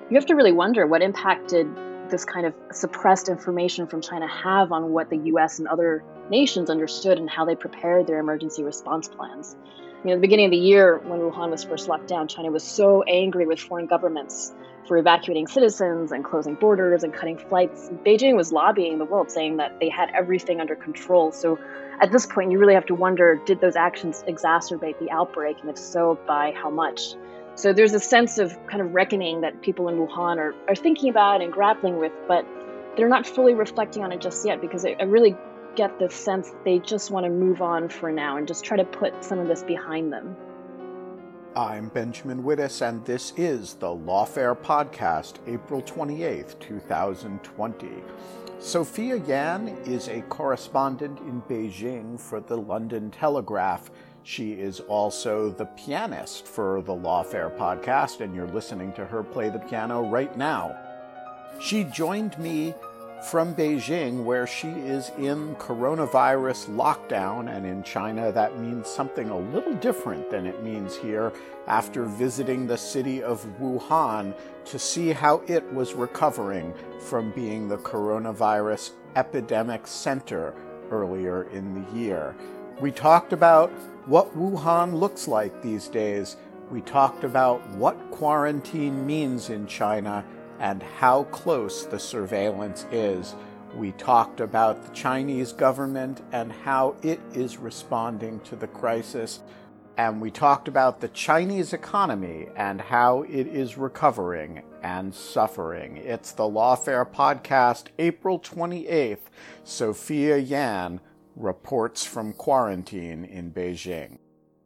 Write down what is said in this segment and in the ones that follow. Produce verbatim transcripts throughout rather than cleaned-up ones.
you have to really wonder what impact did this kind of suppressed information from China have on what the U S and other nations understood and how they prepared their emergency response plans. You know, at the beginning of the year, when Wuhan was first locked down, China was so angry with foreign governments for evacuating citizens and closing borders and cutting flights. Beijing was lobbying the world, saying that they had everything under control. So at this point, you really have to wonder, did those actions exacerbate the outbreak? And if so, by how much? So there's a sense of kind of reckoning that people in Wuhan are, are thinking about and grappling with, but they're not fully reflecting on it just yet, because I, I really get the sense they just want to move on for now and just try to put some of this behind them. I'm Benjamin Wittes, and this is the Lawfare Podcast, April twenty-eighth, twenty twenty. Sophia Yan is a correspondent in Beijing for the London Telegraph. She is also the pianist for the Lawfare Podcast, and you're listening to her play the piano right now. She joined me from Beijing, where she is in coronavirus lockdown, and in China that means something a little different than it means here, after visiting the city of Wuhan to see how it was recovering from being the coronavirus epidemic center earlier in the year. We talked about what Wuhan looks like these days. We talked about what quarantine means in China and how close the surveillance is. We talked about the Chinese government and how it is responding to the crisis. And we talked about the Chinese economy and how it is recovering and suffering. It's the Lawfare Podcast, April twenty-eighth. Sophia Yan reports from quarantine in Beijing.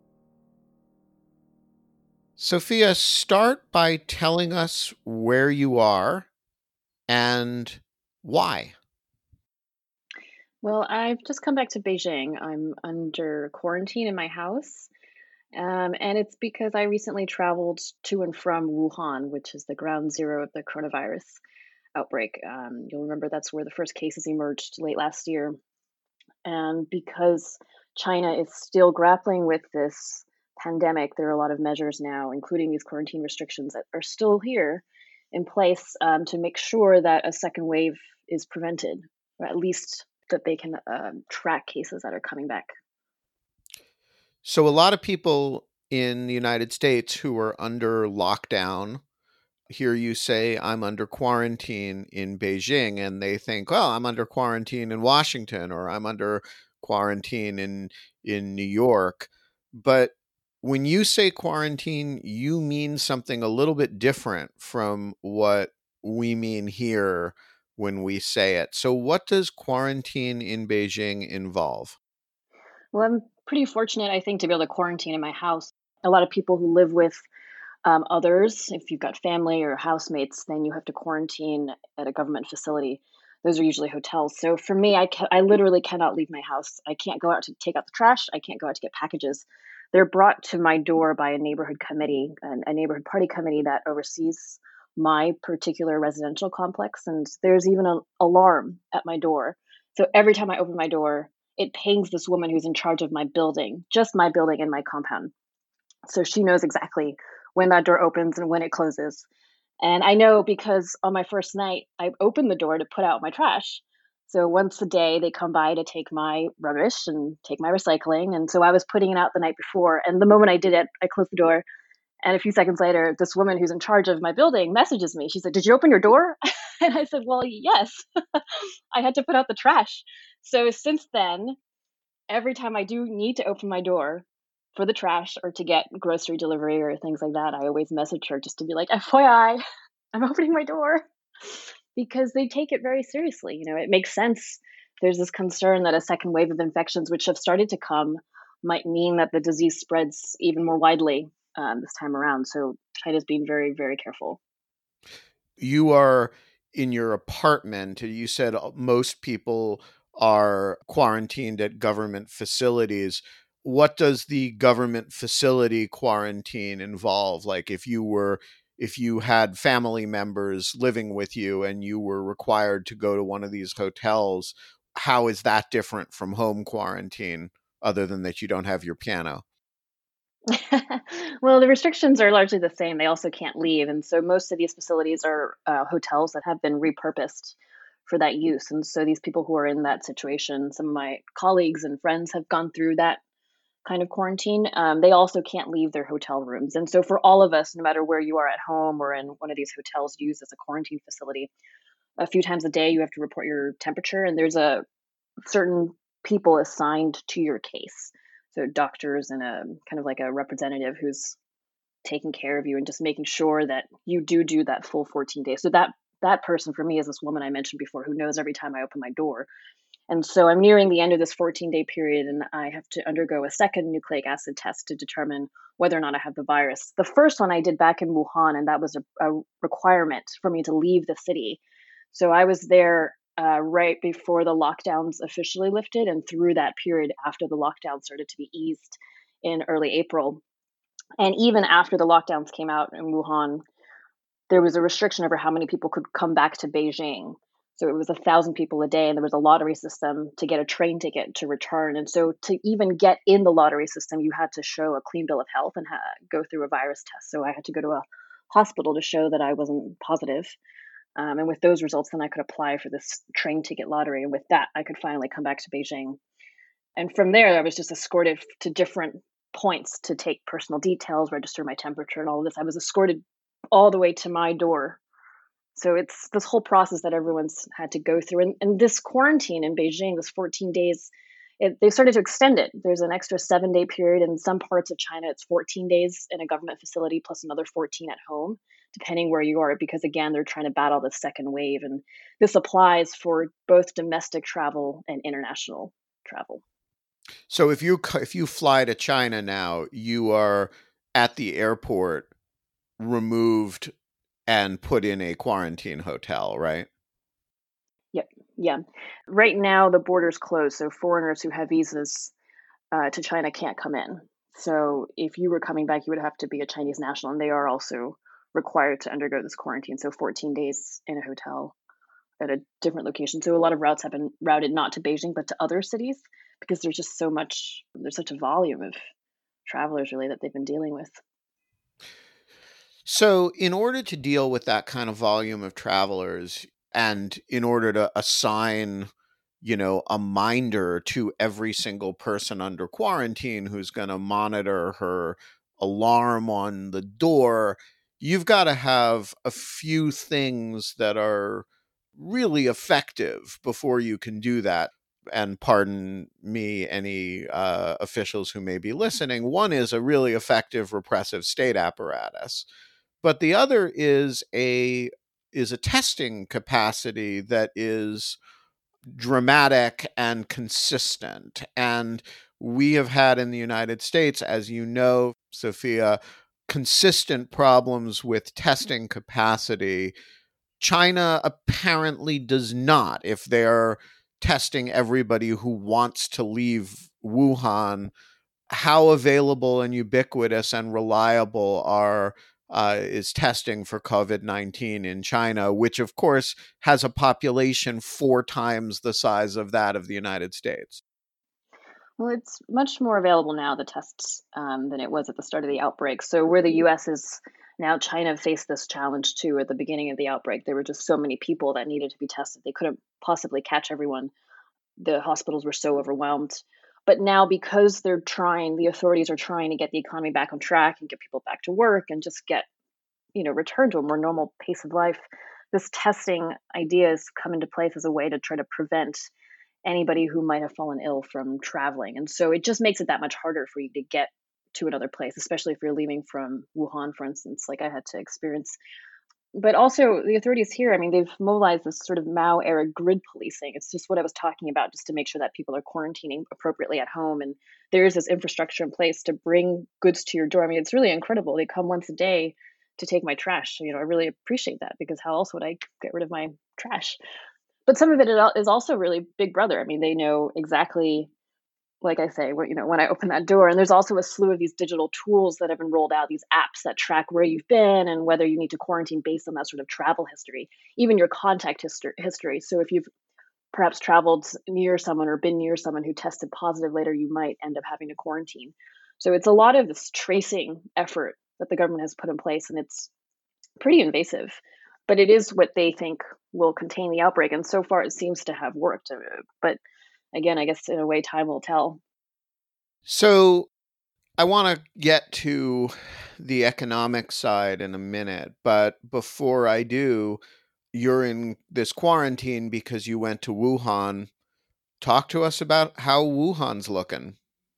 Sophia, start by telling us where you are and why. Well, I've just come back to Beijing. I'm under quarantine in my house, um, and it's because I recently traveled to and from Wuhan, which is the ground zero of the coronavirus outbreak. Um, you'll remember that's where the first cases emerged late last year. And because China is still grappling with this pandemic, there are a lot of measures now, including these quarantine restrictions, that are still here in place um, to make sure that a second wave is prevented, or at least that they can um, track cases that are coming back. So a lot of people in the United States who are under lockdown hear you say, I'm under quarantine in Beijing, and they think, well, I'm under quarantine in Washington, or I'm under quarantine in, in New York. But when you say quarantine, you mean something a little bit different from what we mean here when we say it. So what does quarantine in Beijing involve? Well, I'm pretty fortunate, I think, to be able to quarantine in my house. A lot of people who live with Um, others, if you've got family or housemates, then you have to quarantine at a government facility. Those are usually hotels. So for me, I ca- I literally cannot leave my house. I can't go out to take out the trash. I can't go out to get packages. They're brought to my door by a neighborhood committee, an, a neighborhood party committee that oversees my particular residential complex. And there's even an alarm at my door. So every time I open my door, it pings this woman who's in charge of my building, just my building and my compound. So she knows exactly when that door opens and when it closes. And I know because on my first night, I opened the door to put out my trash. So once a day, they come by to take my rubbish and take my recycling. And so I was putting it out the night before. And the moment I did it, I closed the door. And a few seconds later, this woman who's in charge of my building messages me. She said, "Did you open your door?" And I said, "Well, yes, I had to put out the trash." So since then, every time I do need to open my door for the trash or to get grocery delivery or things like that, I always message her just to be like, F Y I, I'm opening my door, because they take it very seriously. You know, it makes sense. There's this concern that a second wave of infections, which have started to come, might mean that the disease spreads even more widely um, this time around. So China's being very, very careful. You are in your apartment. You said most people are quarantined at government facilities. What does the government facility quarantine involve? Like if you were, if you had family members living with you and you were required to go to one of these hotels, how is that different from home quarantine, other than that you don't have your piano? Well, Well, the restrictions are largely the same. They also can't leave. And so most of these facilities are uh, hotels that have been repurposed for that use. And so these people who are in that situation, some of my colleagues and friends have gone through that kind of quarantine. Um, they also can't leave their hotel rooms. And so for all of us, no matter where you are at home or in one of these hotels used as a quarantine facility, a few times a day you have to report your temperature. And there's a certain people assigned to your case. So doctors and a kind of like a representative who's taking care of you and just making sure that you do do that full fourteen days. So that that person for me is this woman I mentioned before who knows every time I open my door. And so I'm nearing the end of this fourteen day period and I have to undergo a second nucleic acid test to determine whether or not I have the virus. The first one I did back in Wuhan, and that was a, a requirement for me to leave the city. So I was there uh, right before the lockdowns officially lifted and through that period after the lockdown started to be eased in early April. And even after the lockdowns came out in Wuhan, there was a restriction over how many people could come back to Beijing. So it was a thousand people a day, and there was a lottery system to get a train ticket to return. And so to even get in the lottery system, you had to show a clean bill of health and ha- go through a virus test. So I had to go to a hospital to show that I wasn't positive. Um, and with those results, then I could apply for this train ticket lottery. And with that, I could finally come back to Beijing. And from there, I was just escorted to different points to take personal details, register my temperature, and all of this. I was escorted all the way to my door. So it's this whole process that everyone's had to go through. And, and this quarantine in Beijing, this fourteen days, it, they started to extend it. There's an extra seven day period. In some parts of China, it's fourteen days in a government facility plus another fourteen at home, depending where you are, because again, they're trying to battle the second wave. And this applies for both domestic travel and international travel. So if you if you fly to China now, you are at the airport removed and put in a quarantine hotel, right? Yep. Yeah. Right now, the border's closed, so foreigners who have visas uh, to China can't come in. So if you were coming back, you would have to be a Chinese national, and they are also required to undergo this quarantine. So fourteen days in a hotel at a different location. So a lot of routes have been routed not to Beijing, but to other cities because there's just so much, there's such a volume of travelers really that they've been dealing with. So in order to deal with that kind of volume of travelers and in order to assign, you know, a minder to every single person under quarantine who's going to monitor her alarm on the door, you've got to have a few things that are really effective before you can do that. And pardon me, any uh, officials who may be listening. One is a really effective repressive state apparatus. But the other is a is a testing capacity that is dramatic and consistent. And we have had in the United States, as you know, Sophia, consistent problems with testing capacity. China apparently does not. If they're testing everybody who wants to leave Wuhan, how available and ubiquitous and reliable are Uh, is testing for COVID nineteen in China, which of course has a population four times the size of that of the United States? Well, it's much more available now, the tests, um, than it was at the start of the outbreak. So where the U S is now, China faced this challenge too at the beginning of the outbreak. There were just so many people that needed to be tested. They couldn't possibly catch everyone. The hospitals were so overwhelmed. But now, because they're trying, the authorities are trying to get the economy back on track and get people back to work and just get, you know, return to a more normal pace of life, this testing idea has come into place as a way to try to prevent anybody who might have fallen ill from traveling. And so it just makes it that much harder for you to get to another place, especially if you're leaving from Wuhan, for instance, like I had to experience. But also the authorities here, I mean, they've mobilized this sort of Mao era grid policing. It's just what I was talking about, just to make sure that people are quarantining appropriately at home. And there's this infrastructure in place to bring goods to your door. I mean, it's really incredible. They come once a day to take my trash. So, you know, I really appreciate that because how else would I get rid of my trash? But some of it is also really big brother. I mean, they know exactly, like I say, what, you know, when I open that door. And there's also a slew of these digital tools that have been rolled out, these apps that track where you've been and whether you need to quarantine based on that sort of travel history, even your contact history. history. So if you've perhaps traveled near someone or been near someone who tested positive later, you might end up having to quarantine. So it's a lot of this tracing effort that the government has put in place, and it's pretty invasive. But it is what they think will contain the outbreak, and so far it seems to have worked. Uh, But again, I guess in a way, time will tell. So I want to get to the economic side in a minute, but before I do, you're in this quarantine because you went to Wuhan. Talk to us about how Wuhan's looking.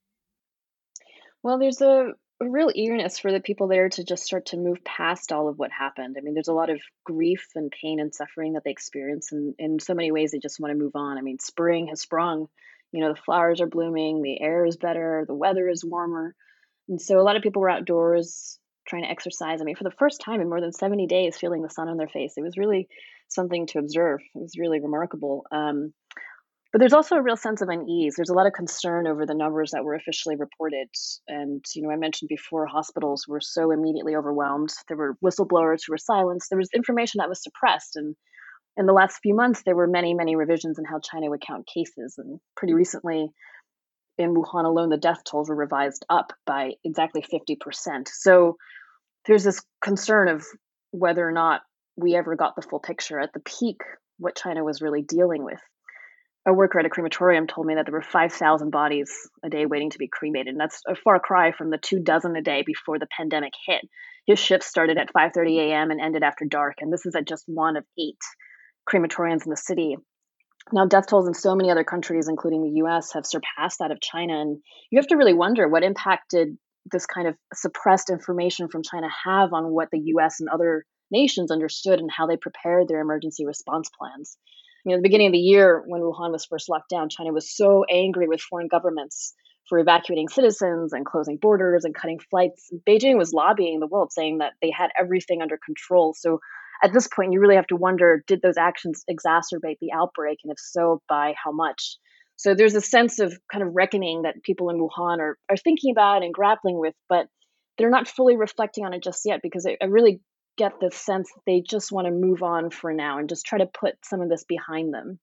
Well, there's a, a real eagerness for the people there to just start to move past all of what happened. I mean, there's a lot of grief and pain and suffering that they experience, and in so many ways, they just want to move on. I mean, spring has sprung. You know, the flowers are blooming, the air is better, the weather is warmer. And so a lot of people were outdoors trying to exercise. I mean, for the first time in more than seventy days, feeling the sun on their face. It was really something to observe. It was really remarkable. Um, but there's also a real sense of unease. There's a lot of concern over the numbers that were officially reported. And, you know, I mentioned before, hospitals were so immediately overwhelmed. There were whistleblowers who were silenced. There was information that was suppressed. And in the last few months, there were many, many revisions in how China would count cases. And pretty recently, in Wuhan alone, the death tolls were revised up by exactly fifty percent. So there's this concern of whether or not we ever got the full picture. At the peak, what China was really dealing with. A worker at a crematorium told me that there were five thousand bodies a day waiting to be cremated. And that's a far cry from the two dozen a day before the pandemic hit. His shift started at five thirty a.m. and ended after dark. And this is at just one of eight crematoriums in the city. Now, death tolls in so many other countries, including the U S, have surpassed that of China. And you have to really wonder, what impact did this kind of suppressed information from China have on what the U S and other nations understood and how they prepared their emergency response plans. You know, at the beginning of the year, when Wuhan was first locked down, China was so angry with foreign governments for evacuating citizens and closing borders and cutting flights. Beijing was lobbying the world, saying that they had everything under control. So at this point, you really have to wonder, did those actions exacerbate the outbreak? And if so, by how much? So there's a sense of kind of reckoning that people in Wuhan are, are thinking about and grappling with, but they're not fully reflecting on it just yet, because I, I really get the sense that they just want to move on for now and just try to put some of this behind them.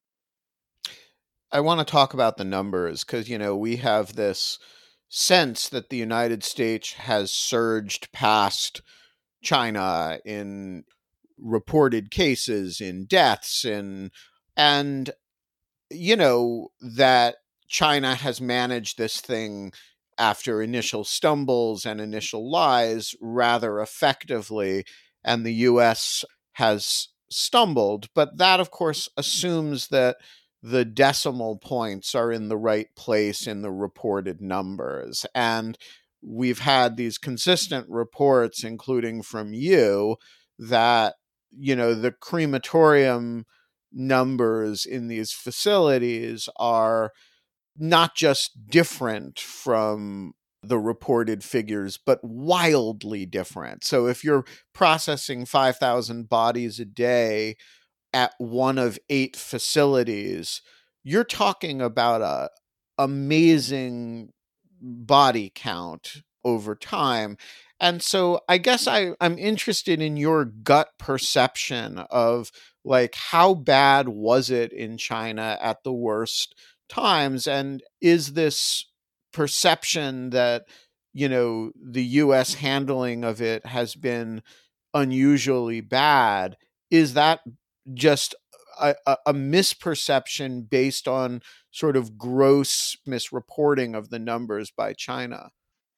I want to talk about the numbers because, you know, we have this sense that the United States has surged past China in reported cases, in deaths, in, and, you know, that China has managed this thing after initial stumbles and initial lies rather effectively, and the U S has stumbled. But that, of course, assumes that the decimal points are in the right place in the reported numbers. And we've had these consistent reports, including from you, that, you know, the crematorium numbers in these facilities are not just different from the reported figures, but wildly different. So if you're processing five thousand bodies a day at one of eight facilities, you're talking about a amazing body count over time. And so I guess I, I'm interested in your gut perception of, like, how bad was it in China at the worst times? And is this perception that, you know, the U S handling of it has been unusually bad, is that just a, a, a misperception based on sort of gross misreporting of the numbers by China?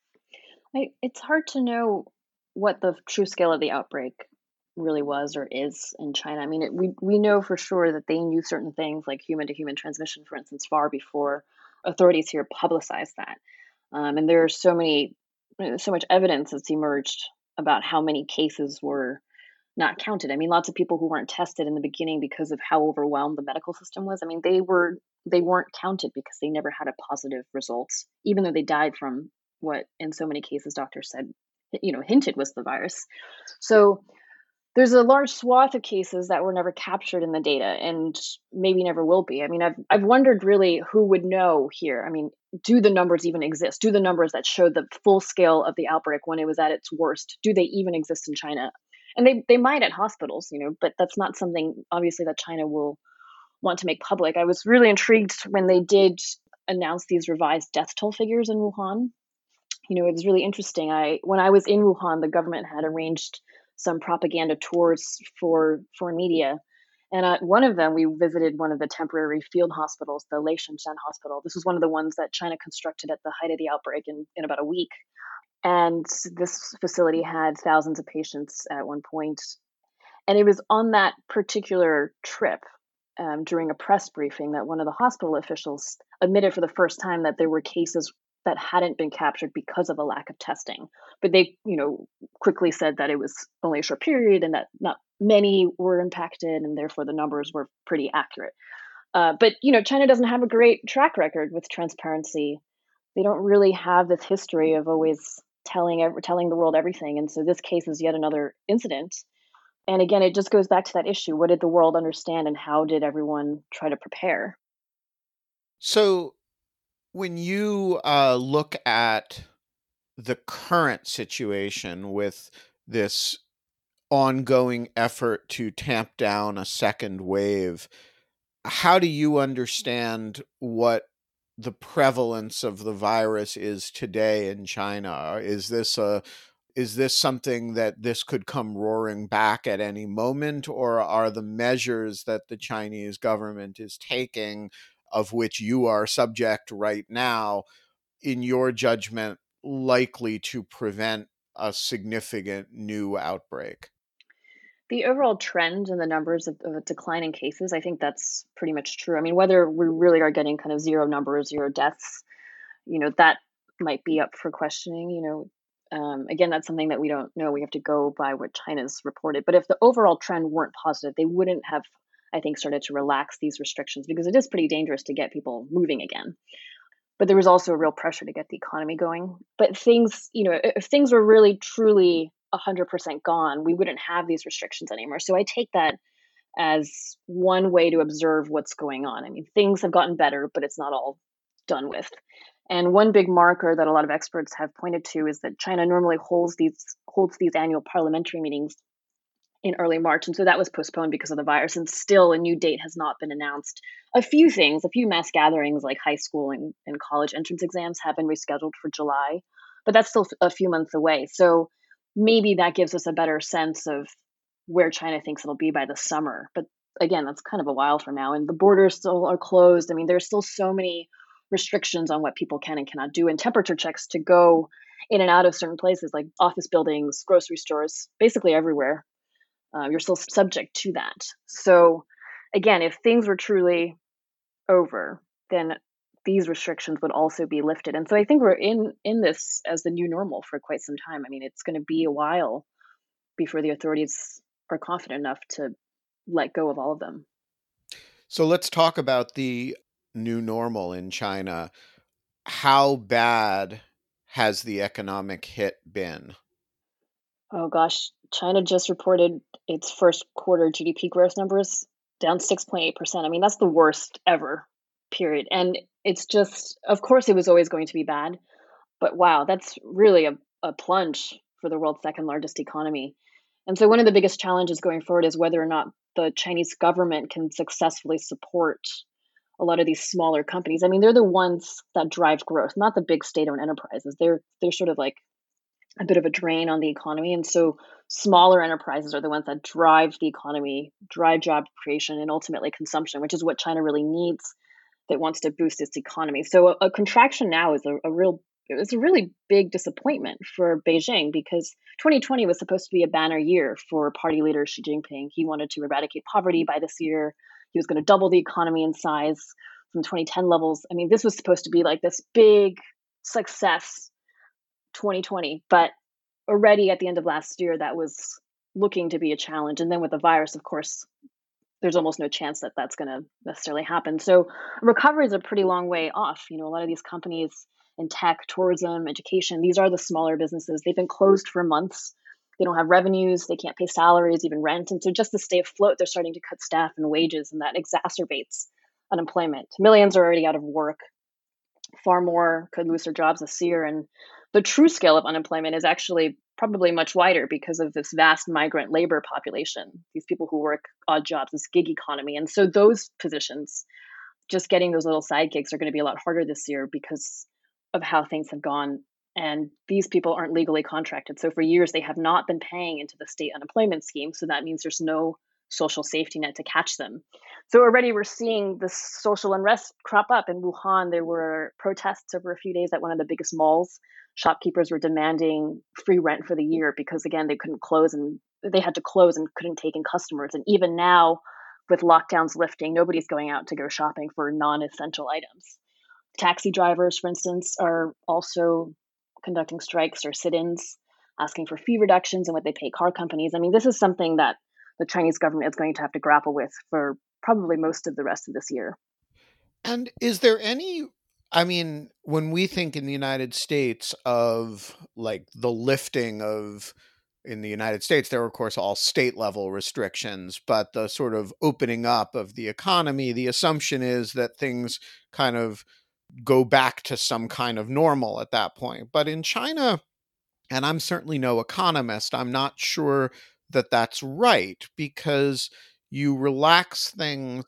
I, it's hard to know what the true scale of the outbreak really was or is in China. I mean, it, we we know for sure that they knew certain things, like human to human transmission, for instance, far before authorities here publicized that. Um, and there are so many, so much evidence that's emerged about how many cases were not counted. I mean, lots of people who weren't tested in the beginning because of how overwhelmed the medical system was. I mean, they were they weren't counted because they never had a positive result, even though they died from what, in so many cases, doctors said, you know, hinted was the virus. So there's a large swath of cases that were never captured in the data and maybe never will be. I mean, I've I've wondered really who would know here. I mean, do the numbers even exist? Do the numbers that show the full scale of the outbreak when it was at its worst, do they even exist in China? And they they might at hospitals, you know, but that's not something obviously that China will want to make public. I was really intrigued when they did announce these revised death toll figures in Wuhan. you know, it was really interesting. I when I was in Wuhan, the government had arranged some propaganda tours for for media. And at one of them, we visited one of the temporary field hospitals, the Leishanshan Hospital. This was one of the ones that China constructed at the height of the outbreak in, in about a week. And this facility had thousands of patients at one point. And it was on that particular trip, um, during a press briefing, that one of the hospital officials admitted for the first time that there were cases that hadn't been captured because of a lack of testing. But they, you know, quickly said that it was only a short period and that not many were impacted, and therefore the numbers were pretty accurate. Uh, but you know, China doesn't have a great track record with transparency. They don't really have this history of always telling ev- telling the world everything, and so this case is yet another incident. And again, it just goes back to that issue: what did the world understand, and how did everyone try to prepare? So, when you uh, look at the current situation with this ongoing effort to tamp down a second wave, how do you understand what the prevalence of the virus is today in China? Is this a is this something that this could come roaring back at any moment, or are the measures that the Chinese government is taking, of which you are subject right now, in your judgment, likely to prevent a significant new outbreak? The overall trend in the numbers of, of a decline in cases, I think that's pretty much true. I mean, whether we really are getting kind of zero numbers, zero deaths, you know, that might be up for questioning. You know, um, again, that's something that we don't know. We have to go by what China's reported. But if the overall trend weren't positive, they wouldn't have, I think, started to relax these restrictions, because it is pretty dangerous to get people moving again. But there was also a real pressure to get the economy going. But things, you know, if things were really truly one hundred percent gone, we wouldn't have these restrictions anymore. So I take that as one way to observe what's going on. I mean, things have gotten better, but it's not all done with. And one big marker that a lot of experts have pointed to is that China normally holds these holds these annual parliamentary meetings in early March. And so that was postponed because of the virus. And still, a new date has not been announced. A few things, a few mass gatherings like high school and, and college entrance exams have been rescheduled for July, but that's still a few months away. So maybe that gives us a better sense of where China thinks it'll be by the summer. But again, that's kind of a while from now. And the borders still are closed. I mean, there's still so many restrictions on what people can and cannot do, and temperature checks to go in and out of certain places like office buildings, grocery stores, basically everywhere. Uh, you're still subject to that. So, again, if things were truly over, then these restrictions would also be lifted. And so I think we're in in this as the new normal for quite some time. I mean, it's going to be a while before the authorities are confident enough to let go of all of them. So let's talk about the new normal in China. How bad has the economic hit been? Oh gosh, China just reported its first quarter G D P growth numbers, down six point eight percent. I mean, that's the worst ever, period. And it's just, of course, it was always going to be bad, but wow, that's really a, a plunge for the world's second largest economy. And so, one of the biggest challenges going forward is whether or not the Chinese government can successfully support a lot of these smaller companies. I mean, they're the ones that drive growth, not the big state-owned enterprises. They're they're sort of like a bit of a drain on the economy. And so smaller enterprises are the ones that drive the economy, drive job creation, and ultimately consumption, which is what China really needs, that wants to boost its economy. So a, a contraction now is a, a real it's a really big disappointment for Beijing, because twenty twenty was supposed to be a banner year for party leader Xi Jinping. He wanted to eradicate poverty by this year. He was going to double the economy in size from twenty ten levels. I mean, this was supposed to be like this big success twenty twenty, but already at the end of last year, that was looking to be a challenge. And then with the virus, of course, there's almost no chance that that's going to necessarily happen. So recovery is a pretty long way off. You know, a lot of these companies in tech, tourism, education, these are the smaller businesses. They've been closed for months. They don't have revenues. They can't pay salaries, even rent. And so just to stay afloat, they're starting to cut staff and wages, and that exacerbates unemployment. Millions are already out of work. Far more could lose their jobs this year. And the true scale of unemployment is actually probably much wider because of this vast migrant labor population, these people who work odd jobs, this gig economy. And so those positions, just getting those little side gigs, are going to be a lot harder this year because of how things have gone And these people aren't legally contracted. So for years, they have not been paying into the state unemployment scheme. So that means there's no social safety net to catch them. So already we're seeing this social unrest crop up in Wuhan. There were protests over a few days at one of the biggest malls. Shopkeepers were demanding free rent for the year because, again, they couldn't close and they had to close and couldn't take in customers. And even now, with lockdowns lifting, nobody's going out to go shopping for non-essential items. Taxi drivers, for instance, are also conducting strikes or sit-ins, asking for fee reductions in what they pay car companies. I mean, this is something that the Chinese government is going to have to grapple with for probably most of the rest of this year. And is there any, I mean, when we think in the United States of like the lifting of, in the United States, there are, of course, all state level restrictions, but the sort of opening up of the economy, the assumption is that things kind of go back to some kind of normal at that point. But in China, and I'm certainly no economist, I'm not sure that that's right, because you relax things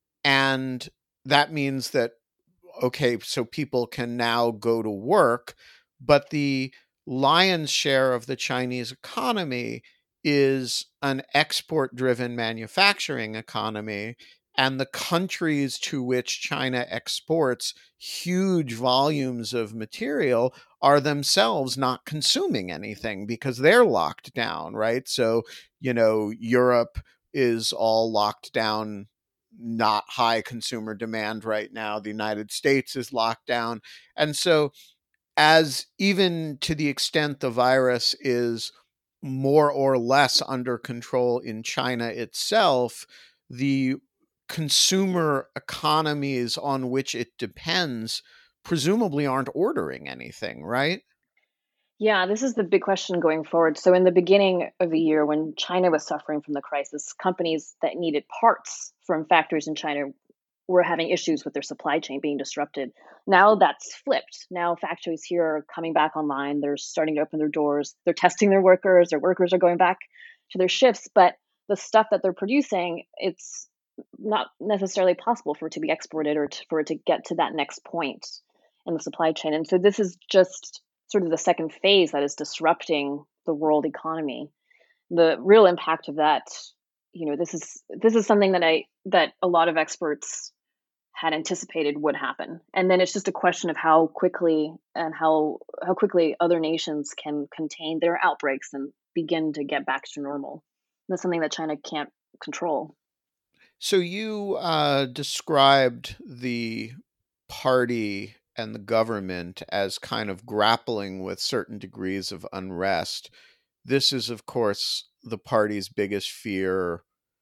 and that means that, okay, so people can now go to work, but the lion's share of the Chinese economy is an export driven manufacturing economy. And the countries to which China exports huge volumes of material are themselves not consuming anything because they're locked down, right? So, you know, Europe is all locked down, not high consumer demand right now. The United States is locked down. And so, as even to the extent the virus is more or less under control in China itself, the consumer economies on which it depends presumably aren't ordering anything, right? Yeah, this is the big question going forward. So, in the beginning of the year, when China was suffering from the crisis, companies that needed parts from factories in China were having issues with their supply chain being disrupted. Now that's flipped. Now factories here are coming back online. They're starting to open their doors. They're testing their workers. Their workers are going back to their shifts. But the stuff that they're producing, it's not necessarily possible for it to be exported or to, for it to get to that next point in the supply chain. And so this is just sort of the second phase that is disrupting the world economy. The real impact of that, you know, this is this is something that I that a lot of experts had anticipated would happen. And then it's just a question of how quickly and how how quickly other nations can contain their outbreaks and begin to get back to normal. That's something that China can't control. So you uh, described the party and the government as kind of grappling with certain degrees of unrest. This is, of course, the party's biggest fear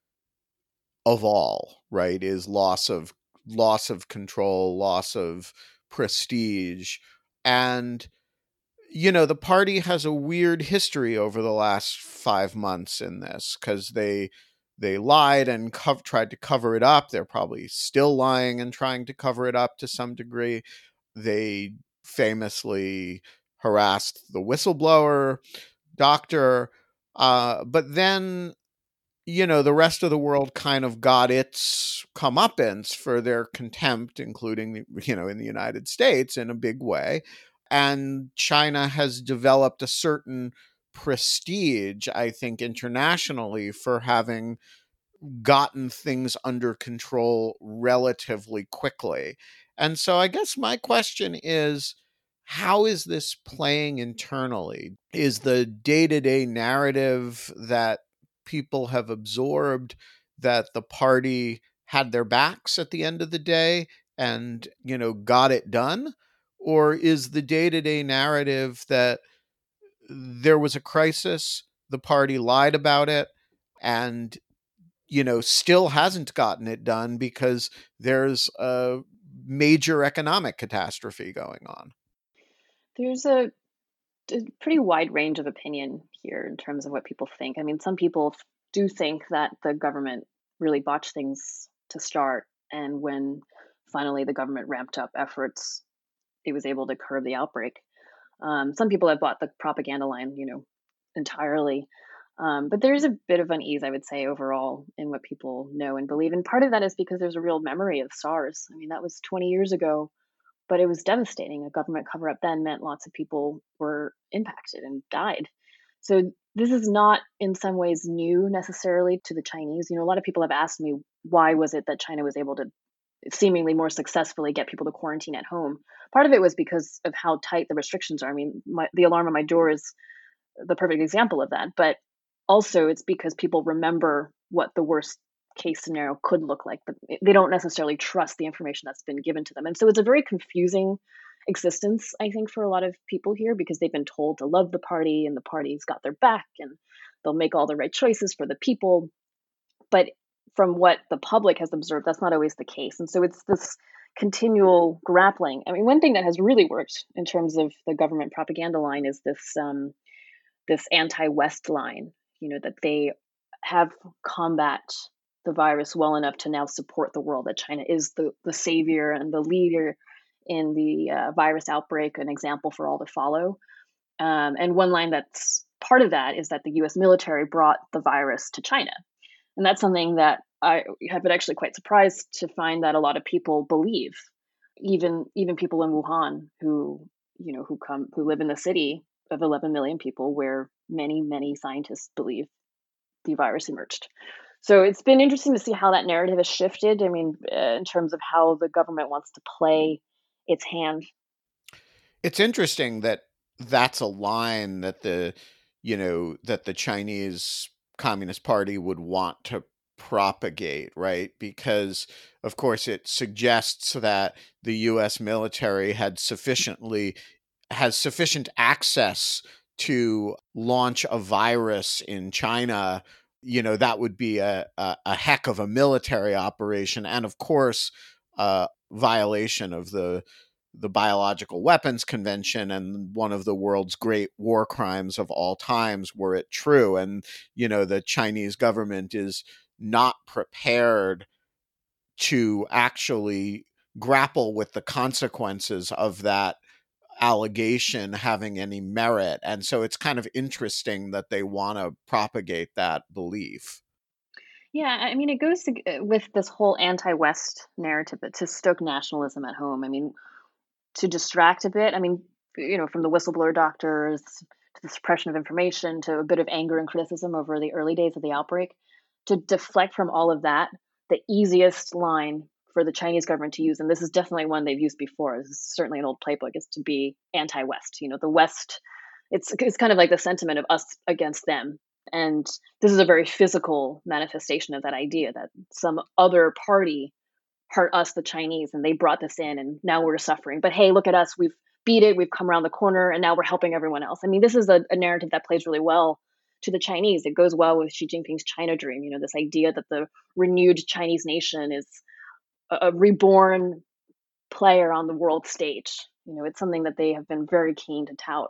of all, right? Is loss of loss of control, loss of prestige. And you know, the party has a weird history over the last five months in this, because they they lied and co- tried to cover it up. They're probably still lying and trying to cover it up to some degree. They famously harassed the whistleblower doctor, uh, but then, you know, the rest of the world kind of got its comeuppance for their contempt, including, you know, in the United States in a big way. And China has developed a certain prestige, I think, internationally for having gotten things under control relatively quickly. And so I guess my question is, how is this playing internally? Is the day-to-day narrative that people have absorbed that the party had their backs at the end of the day and, you know, got it done? Or is the day-to-day narrative that there was a crisis, the party lied about it, and, you know, still hasn't gotten it done because there's a major economic catastrophe going on? There's a, a pretty wide range of opinion here in terms of what people think. I mean, some people do think that the government really botched things to start, and when finally the government ramped up efforts, it was able to curb the outbreak. Um, some people have bought the propaganda line, you know, entirely. Um, but there's a bit of unease, I would say, overall in what people know and believe. And part of that is because there's a real memory of SARS. I mean, that was twenty years ago but it was devastating. A government cover up then meant lots of people were impacted and died. So this is not in some ways new necessarily to the Chinese. You know, a lot of people have asked me, why was it that China was able to seemingly more successfully get people to quarantine at home? Part of it was because of how tight the restrictions are. I mean, my, the alarm on my door is the perfect example of that. But also, it's because people remember what the worst case scenario could look like, but they don't necessarily trust the information that's been given to them. And so it's a very confusing existence, I think, for a lot of people here, because they've been told to love the party and the party's got their back and they'll make all the right choices for the people. But from what the public has observed, that's not always the case. And so it's this continual grappling. I mean, one thing that has really worked in terms of the government propaganda line is this um, this anti-West line, you know, that they have combat the virus well enough to now support the world, that China is the, the savior and the leader in the uh, virus outbreak, an example for all to follow. Um, and one line that's part of that is that the U S military brought the virus to China. And that's something that I have been actually quite surprised to find that a lot of people believe, even even people in Wuhan who, you know, who come who live in the city of eleven million people where many, many scientists believe the virus emerged. So it's been interesting to see how that narrative has shifted. I mean, uh, in terms of how the government wants to play its hand. It's interesting that that's a line that the, you know, that the Chinese Communist Party would want to propagate, right? Because, of course, it suggests that the U S military had sufficiently has sufficient access to launch a virus in China. You know, that would be a, a, a heck of a military operation. And of course, uh, violation of the the Biological Weapons Convention and one of the world's great war crimes of all times, were it true. And, you know, the Chinese government is not prepared to actually grapple with the consequences of that allegation having any merit. And so it's kind of interesting that they want to propagate that belief. Yeah, I mean, it goes to, with this whole anti-West narrative, to stoke nationalism at home. I mean, to distract a bit. I mean, you know, from the whistleblower doctors to the suppression of information to a bit of anger and criticism over the early days of the outbreak, to deflect from all of that, the easiest line for the Chinese government to use, and this is definitely one they've used before, this is certainly an old playbook, is to be anti-West. You know, the West, it's it's kind of like the sentiment of us against them. And this is a very physical manifestation of that idea that some other party hurt us, the Chinese, and they brought this in and now we're suffering. But hey, look at us. We've beat it. We've come around the corner and now we're helping everyone else. I mean, this is a, a narrative that plays really well to the Chinese. It goes well with Xi Jinping's China dream, you know, this idea that the renewed Chinese nation is a, a reborn player on the world stage. You know, it's something that they have been very keen to tout.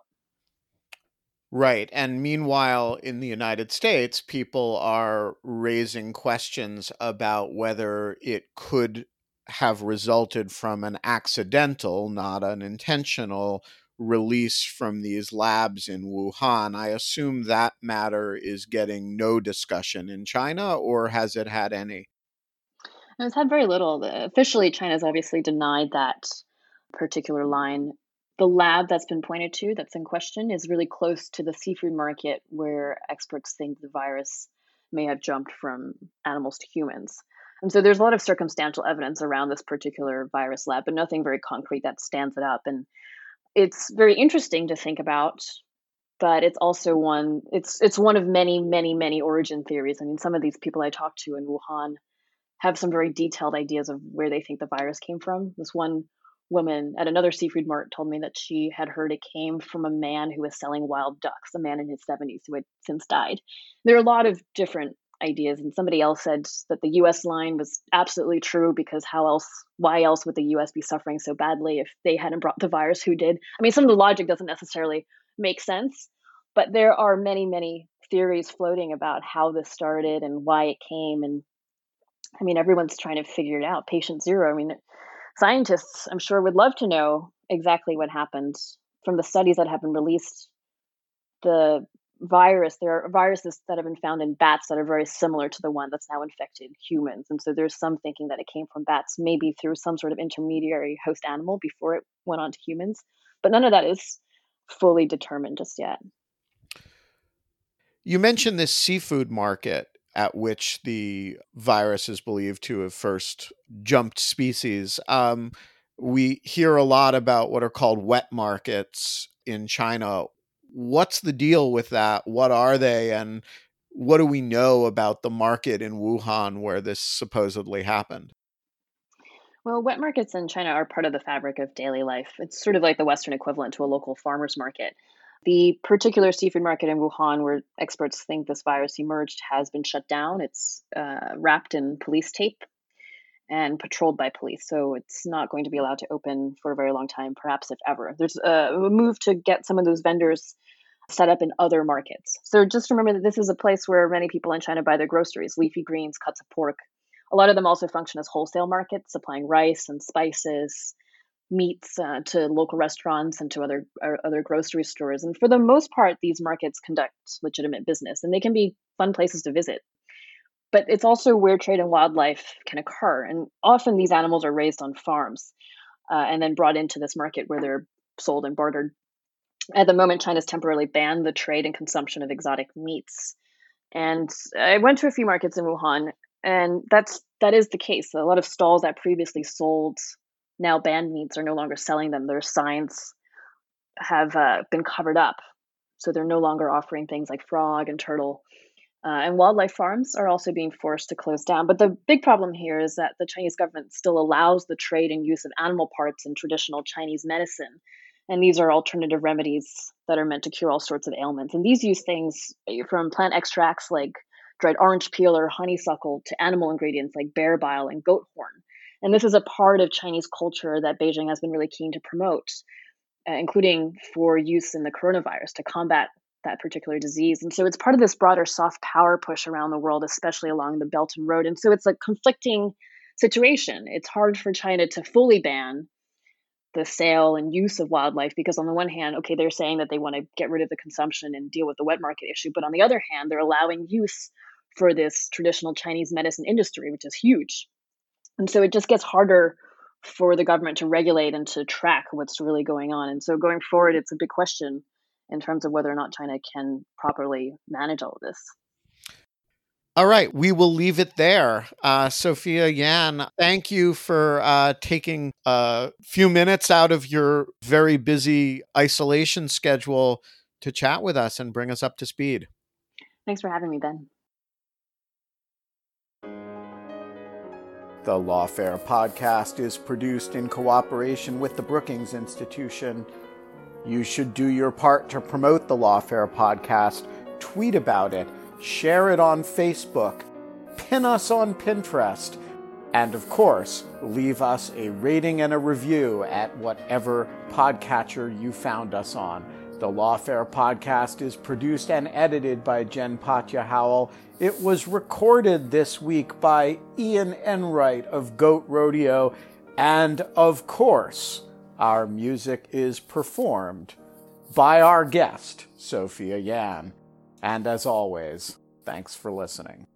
Right. And meanwhile, in the United States, people are raising questions about whether it could have resulted from an accidental, not an intentional, release from these labs in Wuhan. I assume that matter is getting no discussion in China, or has it had any? And it's had very little. Officially, China's obviously denied that particular line. The lab that's been pointed to, that's in question, is really close to the seafood market where experts think the virus may have jumped from animals to humans. And so there's a lot of circumstantial evidence around this particular virus lab, but nothing very concrete that stands it up. And it's very interesting to think about, but it's also one, it's it's one of many, many, many origin theories. I mean, some of these people I talked to in Wuhan have some very detailed ideas of where they think the virus came from. This one woman at another seafood mart told me that she had heard it came from a man who was selling wild ducks, a man in his seventies who had since died. There are a lot of different ideas, and somebody else said that the U S line was absolutely true, because how else, why else would the U S be suffering so badly if they hadn't brought the virus? Who did? I mean, some of the logic doesn't necessarily make sense, but there are many, many theories floating about how this started and why it came. And I mean, everyone's trying to figure it out. Patient zero. I mean, scientists, I'm sure, would love to know exactly what happened. From the studies that have been released, the virus, there are viruses that have been found in bats that are very similar to the one that's now infected humans. And so there's some thinking that it came from bats, maybe through some sort of intermediary host animal before it went on to humans. But none of that is fully determined just yet. You mentioned this seafood market at which the virus is believed to have first jumped species. Um, we hear a lot about what are called wet markets in China. What's the deal with that? What are they? And what do we know about the market in Wuhan where this supposedly happened? Well, wet markets in China are part of the fabric of daily life. It's sort of like the Western equivalent to a local farmer's market. The particular seafood market in Wuhan, where experts think this virus emerged, has been shut down. It's uh, wrapped in police tape and patrolled by police. So it's not going to be allowed to open for a very long time, perhaps if ever. There's a move to get some of those vendors set up in other markets. So just remember that this is a place where many people in China buy their groceries, leafy greens, cuts of pork. A lot of them also function as wholesale markets, supplying rice and spices, meats uh, to local restaurants and to other uh, other grocery stores. And for the most part, these markets conduct legitimate business, and they can be fun places to visit. But it's also where trade in wildlife can occur, and often these animals are raised on farms uh, and then brought into this market where they're sold and bartered. At the moment, China's temporarily banned the trade and consumption of exotic meats. And I went to a few markets in Wuhan, and that's that is the case. A lot of stalls that previously sold now banned meats are no longer selling them. Their signs have uh, been covered up, so they're no longer offering things like frog and turtle. Uh, and wildlife farms are also being forced to close down. But the big problem here is that the Chinese government still allows the trade and use of animal parts in traditional Chinese medicine. And these are alternative remedies that are meant to cure all sorts of ailments. And these use things from plant extracts like dried orange peel or honeysuckle to animal ingredients like bear bile and goat horn. And this is a part of Chinese culture that Beijing has been really keen to promote, uh, including for use in the coronavirus to combat that particular disease. And so it's part of this broader soft power push around the world, especially along the Belt and Road. And so it's a conflicting situation. It's hard for China to fully ban the sale and use of wildlife because on the one hand, okay, they're saying that they want to get rid of the consumption and deal with the wet market issue. But on the other hand, they're allowing use for this traditional Chinese medicine industry, which is huge. And so it just gets harder for the government to regulate and to track what's really going on. And so going forward, it's a big question in terms of whether or not China can properly manage all of this. All right, we will leave it there. Uh, Sophia Yan, thank you for uh, taking a few minutes out of your very busy isolation schedule to chat with us and bring us up to speed. Thanks for having me, Ben. The Lawfare podcast is produced in cooperation with the Brookings Institution. You should do your part to promote the Lawfare podcast. Tweet about it. Share it on Facebook, pin us on Pinterest, and of course, leave us a rating and a review at whatever podcatcher you found us on. The Lawfare podcast is produced and edited by Jen Patja Howell. It was recorded this week by Ian Enright of Goat Rodeo, and of course, our music is performed by our guest, Sophia Yan. And as always, thanks for listening.